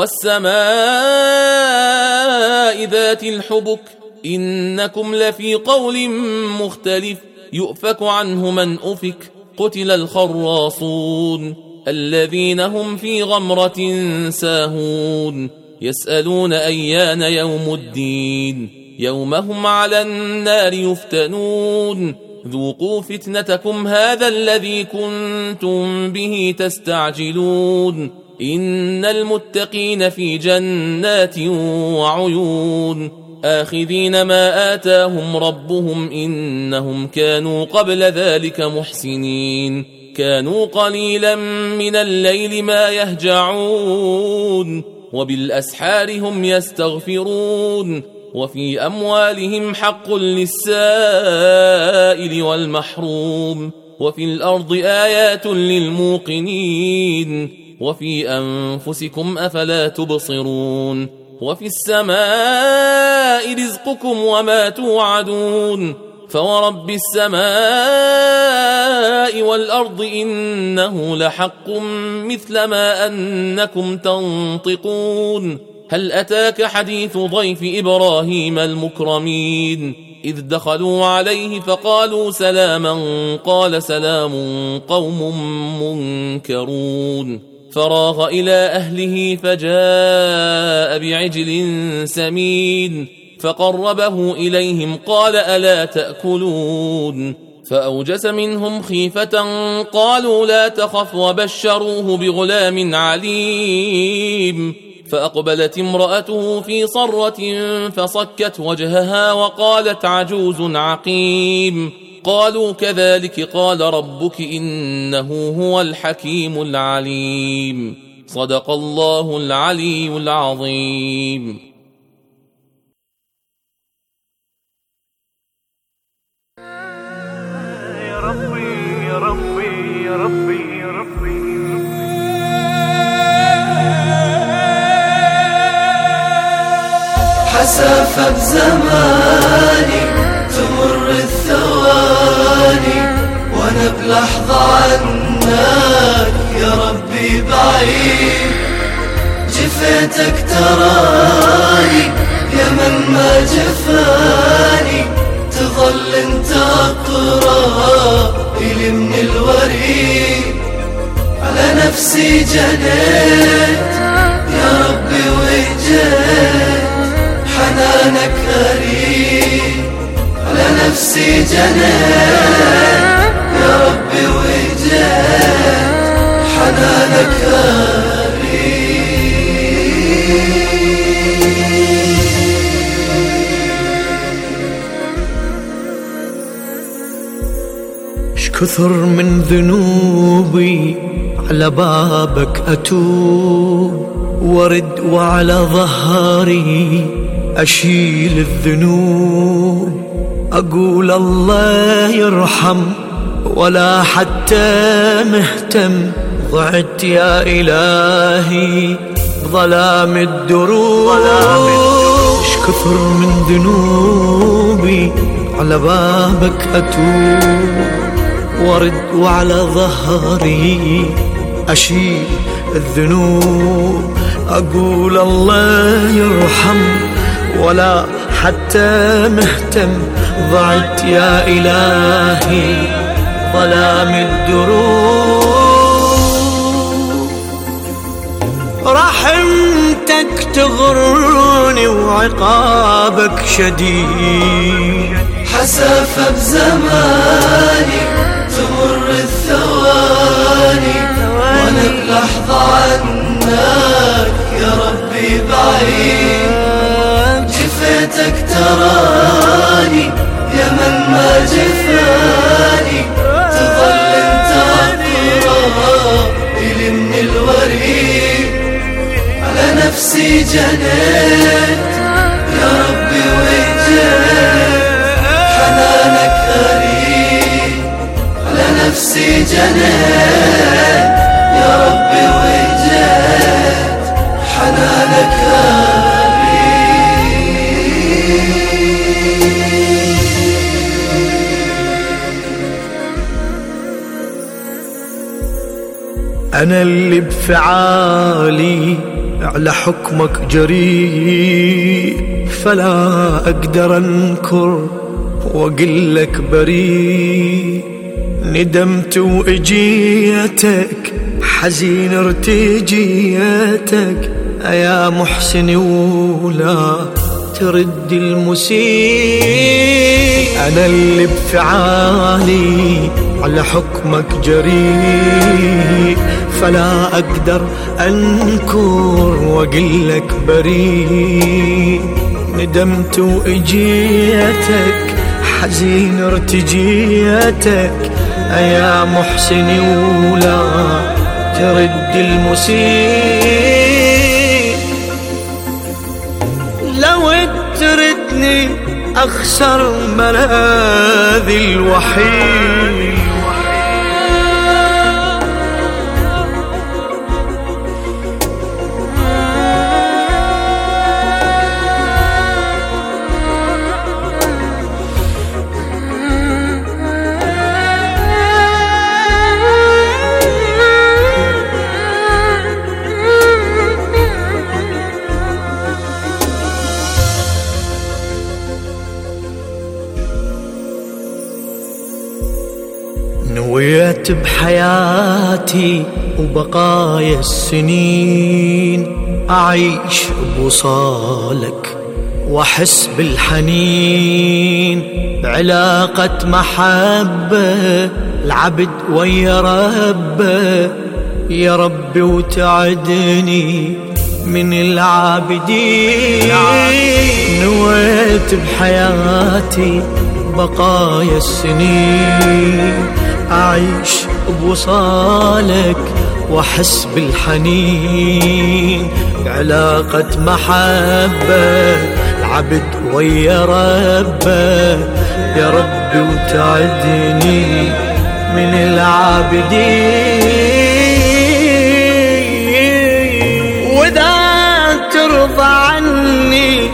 والسماء ذات الحبك إنكم لفي قول مختلف يؤفك عنه من أفك قتل الخراصون الذين هم في غمرة ساهون يسألون أيان يوم الدين يوم هم على النار يفتنون ذوقوا فتنتكم هذا الذي كنتم به تستعجلون إن المتقين في جنات وعيون آخذين ما آتاهم ربهم إنهم كانوا قبل ذلك محسنين كانوا قليلا من الليل ما يهجعون وبالأسحار هم يستغفرون وفي أموالهم حق للسائل والمحروم وفي الأرض آيات للموقنين وفي أنفسكم أفلا تبصرون وفي السماء رزقكم وما توعدون فورب السماء والأرض إنه لحق مثل ما أنكم تنطقون هل أتاك حديث ضيف إبراهيم المكرمين إذ دخلوا عليه فقالوا سلاما قال سلام قوم منكرون فراغ إلى أهله فجاء بعجل سمين فقربه إليهم قال ألا تأكلون فأوجس منهم خيفة قالوا لا تخف وبشروه بغلام عليم فأقبلت امرأته في صرة فصكت وجهها وقالت عجوز عقيم قالوا كذلك قال ربك إنه هو الحكيم العليم صدق الله العلي العظيم يا ربي يا ربي يا ربي يا ربي حسافة بزماني تمر الثواني وانا بلحظة عنك يا ربي بعيد. جفيتك تراني يا من ما جفاني، تظل انت اقرب الي من الوريد. على نفسي جنيت يا ربي وجيت، حنانك أريد. على نفسي جنيت يا ربي وجيت، حنانك أريد. كثر من ذنوبي على بابك أتوب، ورد وعلى ظهري أشيل الذنوب. أقول الله يرحم ولا حتى مهتم، ضعت يا إلهي بظلام الدروب. كثر من ذنوبي على بابك أتوب، ورد وعلى ظهري أشيل الذنوب. أقول الله يرحم ولا حتى مهتم، ضعت يا إلهي ظلام الدروب. رحمتك تغرني وعقابك شديد، حسافة بزماني تمر الثواني، وانا بلحظة عنك يا ربي بعيد. جفيتك تراني يا من ما جفاني، تظل انت اقرب الي من الوريد. على نفسي جنيت يا ربي وجيت، حنانك أريد. على نفسي جنيت يا ربي وجيت، حنانك أنا اللي بفعالي على حكمك جريء، فلا أقدر أنكر وأقلك بريء. ندمت وإجيتك حزين ارتجيتك، يا محسن ولا ترد المسيء. أنا اللي بفعالي على حكمك جريء، فلا أقدر أنكر وأقلك بريء. ندمت وإجيتك حزين ارتجيتك، يا محسن ولا ترد المسيء. لو تردني أخسر ملاذي الوحيد، نويت بحياتي وبقايا السنين أعيش بوصالك وأحس بالحنين، بعلاقة محبة العبد ويا ربه. يا ربي وتعدني من العابدين. نويت بحياتي بقايا السنين أعيش بوصالك وأحس بالحنين، علاقة محبة العبد ويا ربه. يا ربي وتعدني من العابدين. وإذا ترضى عني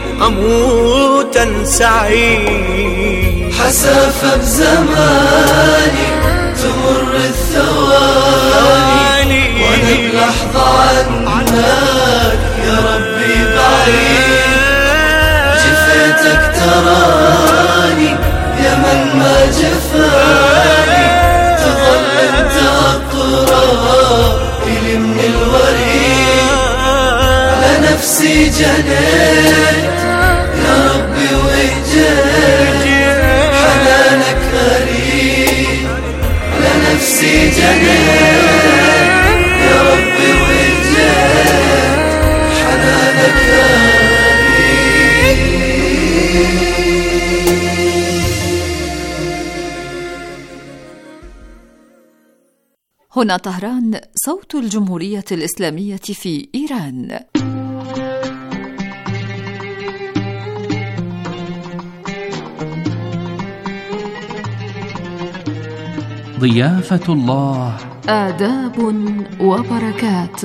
أموتا سعيد، حسافة بزماني تمر الثواني وانا بلحظة عنك يا ربي بعيد. جفيتك تراني يا من ما جفاني، تظل انت اقرب الي من الوريد. على نفسي جنيت يا ربي وجيت، حنانك غريب. على نفسي جنيت يا ربي وجيت، حنانك غريب. هنا طهران، صوت الجمهورية الإسلامية في إيران. ضيافة الله، آداب وبركات.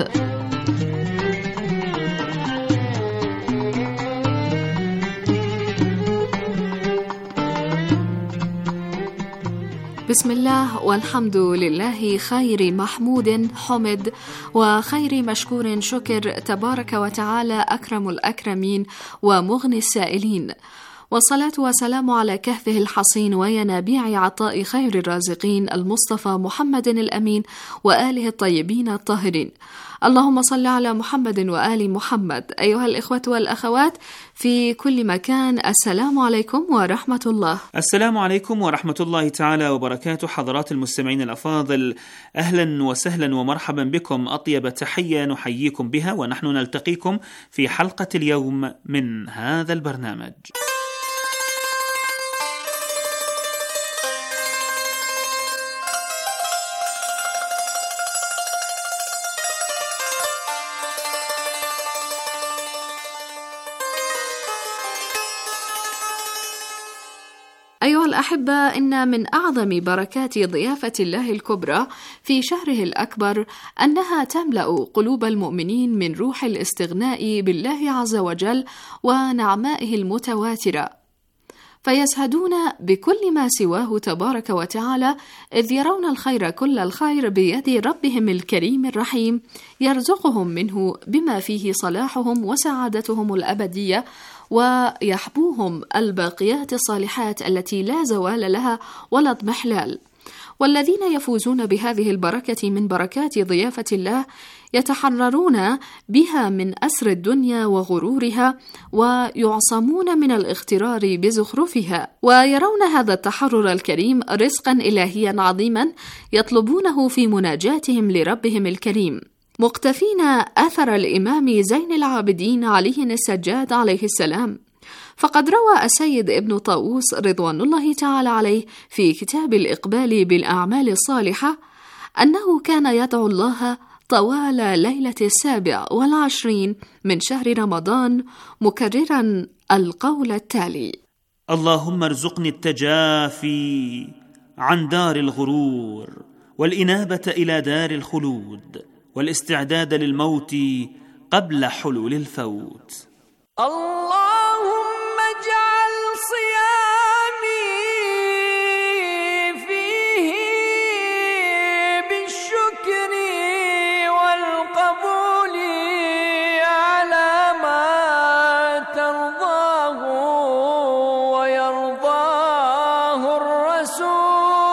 بسم الله والحمد لله، خير محمود حمد وخير مشكور شكر، تبارك وتعالى أكرم الأكرمين ومغني السائلين، والصلاة والسلام على كهفه الحصين وينابيع عطاء خير الرازقين المصطفى محمد الأمين وآله الطيبين الطاهرين. اللهم صل على محمد وآل محمد. أيها الإخوة والأخوات في كل مكان، السلام عليكم ورحمة الله. السلام عليكم ورحمة الله تعالى وبركاته. حضرات المستمعين الأفاضل، أهلا وسهلا ومرحبا بكم. أطيب تحية نحييكم بها ونحن نلتقيكم في حلقة اليوم من هذا البرنامج. أيها الأحبة، إن من أعظم بركات ضيافة الله الكبرى في شهره الأكبر أنها تملأ قلوب المؤمنين من روح الاستغناء بالله عز وجل ونعمائه المتواترة، فيزهدون بكل ما سواه تبارك وتعالى، إذ يرون الخير كل الخير بيد ربهم الكريم الرحيم، يرزقهم منه بما فيه صلاحهم وسعادتهم الأبدية، ويحبوهم الباقيات الصالحات التي لا زوال لها ولا اضمحلال. والذين يفوزون بهذه البركة من بركات ضيافة الله يتحررون بها من أسر الدنيا وغرورها، ويعصمون من الاغترار بزخرفها، ويرون هذا التحرر الكريم رزقا إلهيا عظيما يطلبونه في مناجاتهم لربهم الكريم، مقتفين أثر الإمام زين العابدين علي السجاد عليه السلام. فقد روى السيد ابن طاووس رضوان الله تعالى عليه في كتاب الإقبال بالأعمال الصالحة أنه كان يدعو الله طوال ليلة 27 من شهر رمضان مكررا القول التالي: اللهم ارزقني التجافي عن دار الغرور، والإنابة إلى دار الخلود، والاستعداد للموت قبل حلول الفوت. اللهم اجعل صيامي فيه بالشكر والقبول على ما ترضاه ويرضاه الرسول.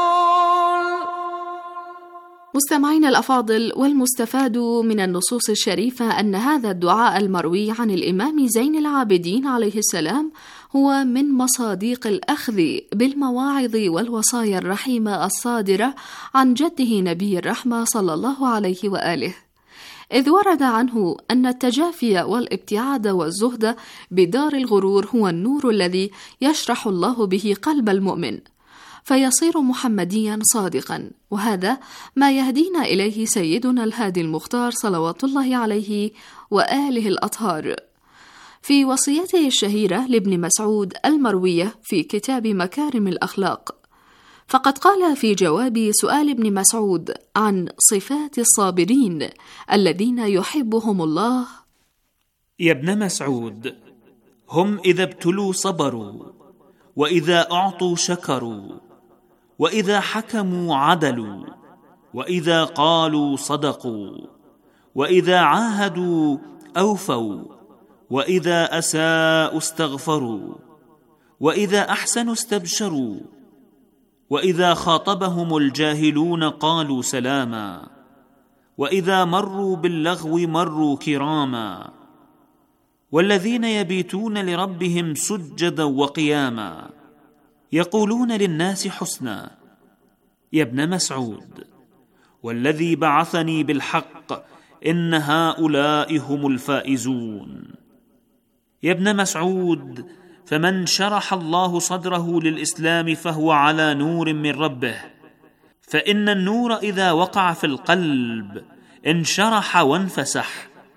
مستمعينا الأفاضل، والمستفاد من النصوص الشريفة أن هذا الدعاء المروي عن الإمام زين العابدين عليه السلام هو من مصاديق الأخذ بالمواعظ والوصايا الرحيمة الصادرة عن جده نبي الرحمة صلى الله عليه وآله، إذ ورد عنه أن التجافي والابتعاد والزهد بدار الغرور هو النور الذي يشرح الله به قلب المؤمن فيصير محمديا صادقا، وهذا ما يهدينا إليه سيدنا الهادي المختار صلوات الله عليه وآله الأطهار في وصيته الشهيرة لابن مسعود المروية في كتاب مكارم الأخلاق. فقد قال في جواب سؤال ابن مسعود عن صفات الصابرين الذين يحبهم الله: يا ابن مسعود، هم إذا ابتلوا صبروا، وإذا أعطوا شكروا، وإذا حكموا عدلوا، وإذا قالوا صدقوا، وإذا عاهدوا أوفوا، وإذا أساءوا استغفروا، وإذا أحسنوا استبشروا، وإذا خاطبهم الجاهلون قالوا سلاما، وإذا مروا باللغو مروا كراما، والذين يبيتون لربهم سجدا وقياما يقولون للناس حسنا. يا ابن مسعود، والذي بعثني بالحق إن هؤلاء هم الفائزون. يا ابن مسعود، فمن شرح الله صدره للإسلام فهو على نور من ربه، فإن النور إذا وقع في القلب انشرح وانفسح.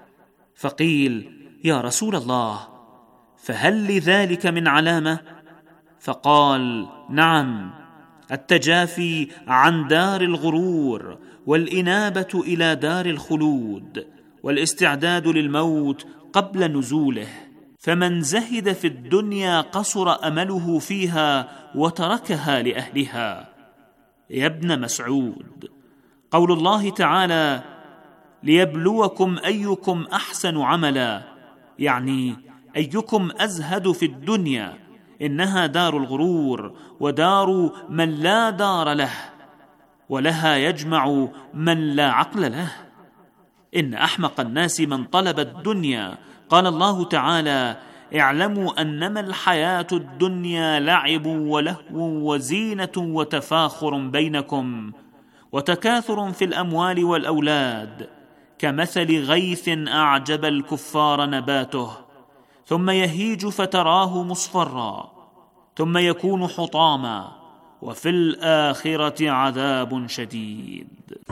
فقيل: يا رسول الله، فهل لذلك من علامة؟ فقال: نعم، التجافي عن دار الغرور، والإنابة إلى دار الخلود، والاستعداد للموت قبل نزوله. فمن زهد في الدنيا قصر أمله فيها وتركها لأهلها. يا ابن مسعود، قول الله تعالى: ليبلوكم أيكم أحسن عملا، يعني أيكم أزهد في الدنيا، إنها دار الغرور، ودار من لا دار له، ولها يجمع من لا عقل له. إن أحمق الناس من طلب الدنيا. قال الله تعالى: اعلموا أنما الحياة الدنيا لعب ولهو وزينة وتفاخر بينكم وتكاثر في الأموال والأولاد، كمثل غيث أعجب الكفار نباته ثم يهيج فتراه مصفرا ثم يكون حطاما، وفي الآخرة عذاب شديد.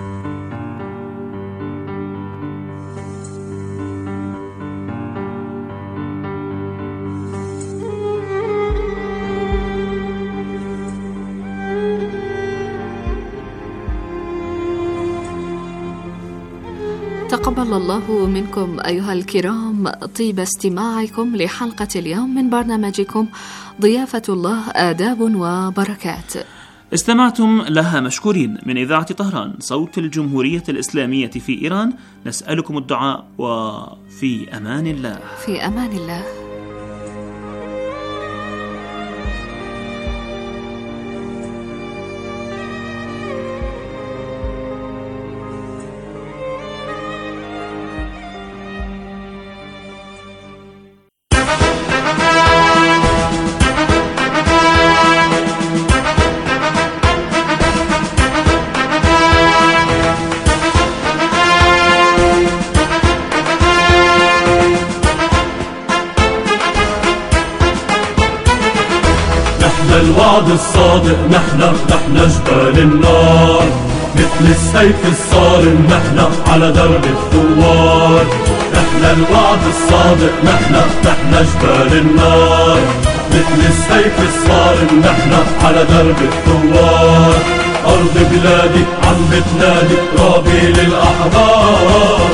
تقبل الله منكم أيها الكرام طيب استماعكم لحلقة اليوم من برنامجكم ضيافة الله آداب وبركات. استمعتم لها مشكورين من إذاعة طهران صوت الجمهورية الإسلامية في إيران. نسألكم الدعاء، وفي أمان الله. في أمان الله. الوعد الصادق نحن جبال النار، مثل السيف الصارم نحن على درب الثوار. نحن الوعد الصادق نحن جبال النار، مثل السيف الصارم نحن على درب الثوار. أرض بلادي عم بتنادي رابي للأحرار.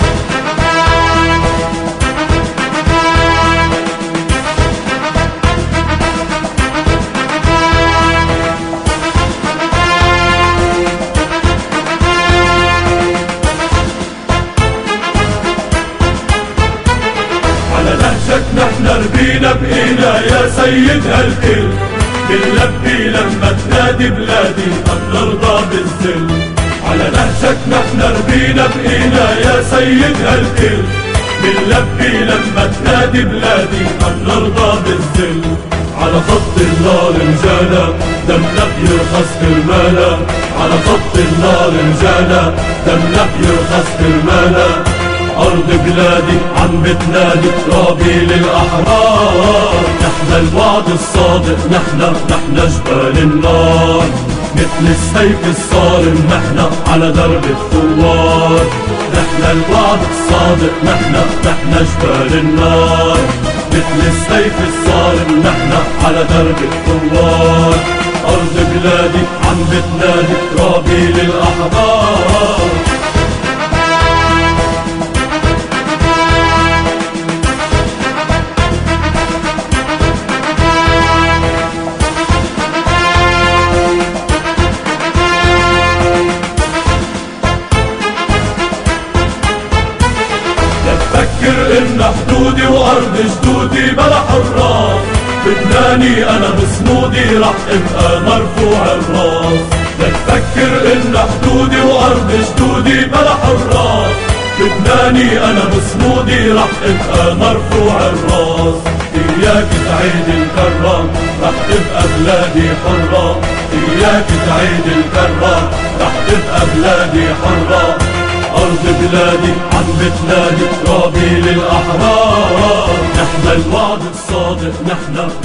نحن ربينا بقينا يا سيد هالكل، بنلبي لما تنادي بلادي قد نرضى بالذل. على نهجك نحن ربينا بقينا يا سيد هالكل، بنلبي لما تنادي بلادي قد نرضى بالذل. على خط النار رجانا دمنا بيرخص كرمانا، على خط النار رجانا دمنا بيرخص كرمانا. أرض بلادي عم بتنادي رابي للأحرار. نحن الوعد الصادق نحن جبال النار، مثل السيف الصارم نحن على درب الثوار. نحن الوعد الصادق نحن جبال النار، مثل السيف الصارم نحن على درب الثوار. أرض بلادي عم بتنادي رابي للأحرار. لبناني أنا بصمودي رح ابقى مرفوع الراس، لا تفكر إن حدودي وأرض جدودي بلا حراس. لبناني أنا بصمودي رح ابقى مرفوع الراس، إياك تعيد الكرة رح تبقى بلادي حرة، إياك تعيد الكرة رح تبقى بلادي حرة. أرض بلادي عم بتنادي رابي للأحرار، نحن الوعد الصادق نحن